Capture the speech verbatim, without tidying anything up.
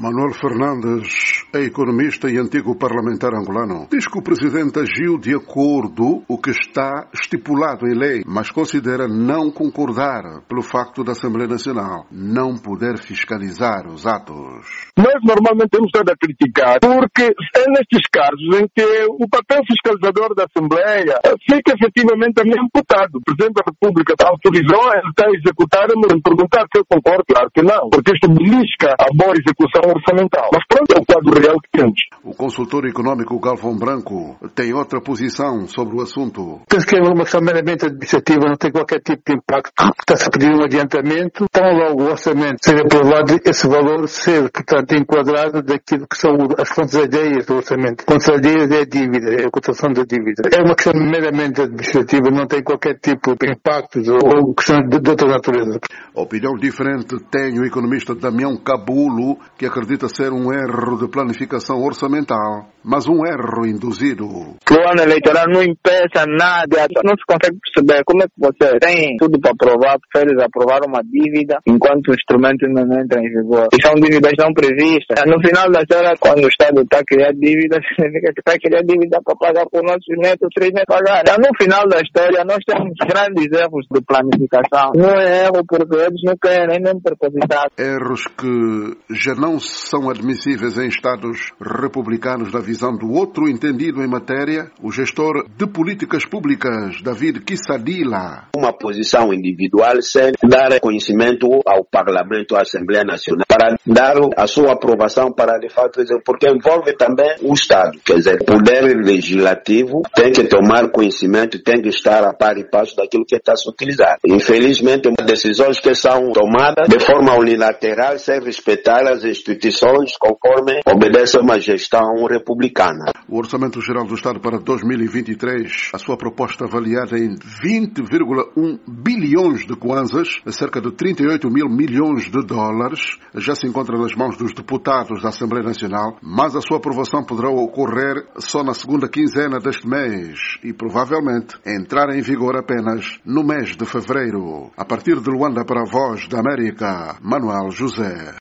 Manuel Fernandes é economista e antigo parlamentar angolano. Diz que o presidente agiu de acordo com o que está estipulado em lei, mas considera não concordar pelo facto da Assembleia Nacional não poder fiscalizar os atos. Nós normalmente temos estado a criticar porque é nestes casos em que o papel fiscalizador da Assembleia fica efetivamente também amputado. O Presidente da República autorizou, ele está a executar, mas perguntar se eu concordo, claro que não, porque isto belisca a boa execução orçamental. Mas pronto, é o quadro real que temos. O consultor econômico Galvão Branco tem outra posição sobre o assunto. Penso que é uma questão meramente administrativa, não tem qualquer tipo de impacto. Está-se a pedir um adiantamento, tão logo o orçamento ser aprovado, esse valor ser, portanto, enquadrado daquilo que são as fontes alheias do orçamento. Fontes alheias é a dívida, é a cotação da dívida. É uma questão meramente administrativa, não tem qualquer tipo de impacto ou questões de, de outra natureza. Opinião diferente tem o economista Damião Cabulo, que acredita ser um erro de planificação orçamental, mas um erro induzido. O ano eleitoral não impeça nada, não se consegue perceber como é que você tem tudo para aprovar, prefere aprovar uma dívida enquanto o instrumento não entra em vigor. E são dívidas não previstas. No final da história, quando o Estado está a criar dívidas, significa que está a criar dívida para pagar por nossos netos, três netos pagar. No final da história, nós temos grandes erros de planificação. Não é erro porque eles não querem nem prepositar. Erros que já não são admissíveis em Estados republicanos da visão do outro entendido em matéria, o gestor de políticas públicas, David Kissadila. Uma posição individual sem dar conhecimento ao Parlamento, à Assembleia Nacional, para dar a sua aprovação para, de fato, porque envolve também o Estado. Quer dizer, o poder legislativo tem que tomar conhecimento, tem que estar a par e passo daquilo que está a se utilizar. Infelizmente, decisões que são tomadas de forma unilateral, sem respeitar as instituições, conforme obedece a uma gestão republicana. O Orçamento Geral do Estado para dois mil e vinte e três, a sua proposta avaliada em vinte vírgula um bilhões de kwanzas, cerca de trinta e oito mil milhões de dólares, já se encontra nas mãos dos deputados da Assembleia Nacional, mas a sua aprovação poderá ocorrer só na segunda quinzena deste mês e provavelmente entrar em vigor apenas no mês de fevereiro. A partir de Luanda para a Voz da América, Manuel José.